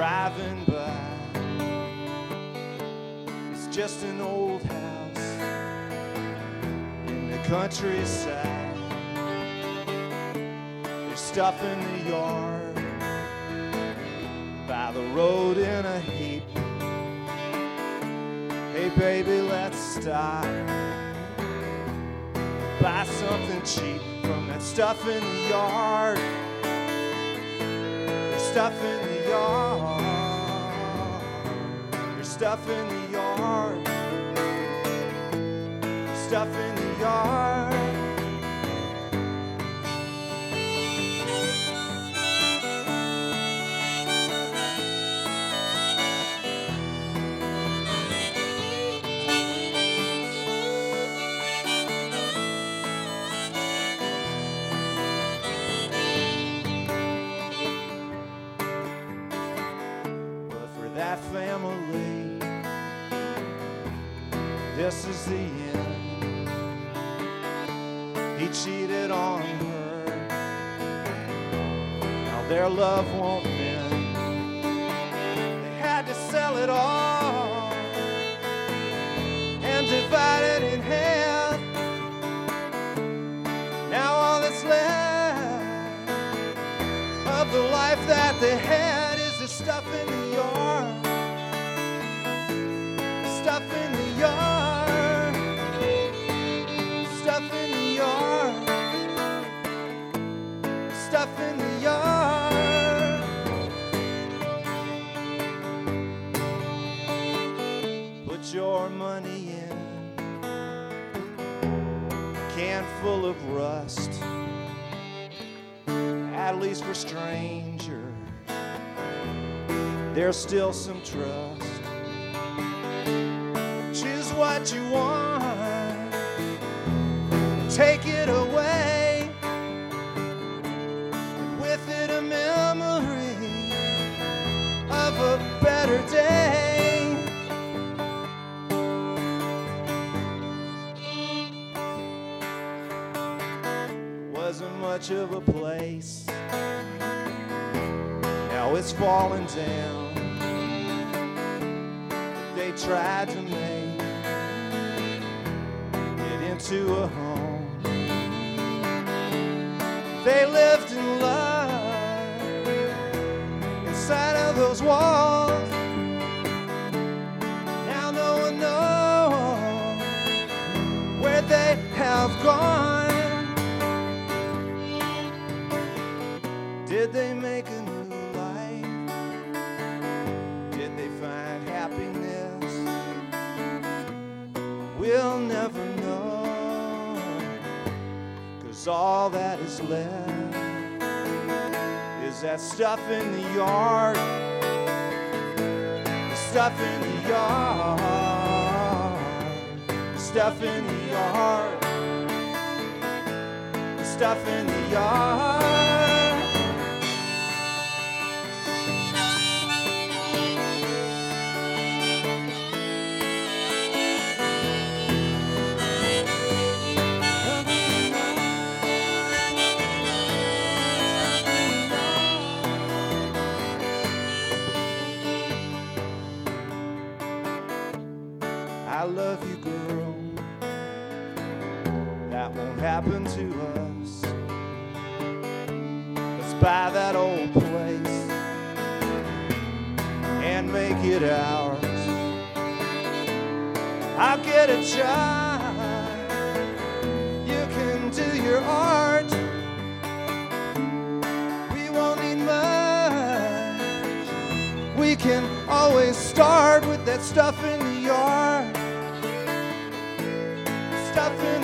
driving by. It's just an old house in the countryside. There's stuff in the yard by the road in a heap. Hey baby, let's stop, buy something cheap from that stuff in the yard. There's stuff in the yard. There's stuff in the yard. There's stuff in the yard. That family, this is the end. He cheated on her, now their love won't mend. They had to sell it all and divide it in half. Now all that's left of the life that they had is the stuff in the yard. Stuff in the yard. Stuff in the yard. Stuff in the yard. Put your money in a can full of rust. At least for strangers there's still some trust. Choose what you want, take it away, and with it a memory of a better day. Wasn't much of a place, now it's falling down. They tried to make it into a home. They lived in love inside of those walls. Now no one knows where they have gone. Did they make a new life? Did they find happiness? We'll never know, 'cause all that is left is that stuff in the yard. The stuff in the yard. The stuff in the yard. The stuff in the yard. I love you, girl. That won't happen to us. Let's buy that old place and make it ours. I'll get a job. You can do your art. We won't need much. We can always start with that stuff in the yard. Stuff in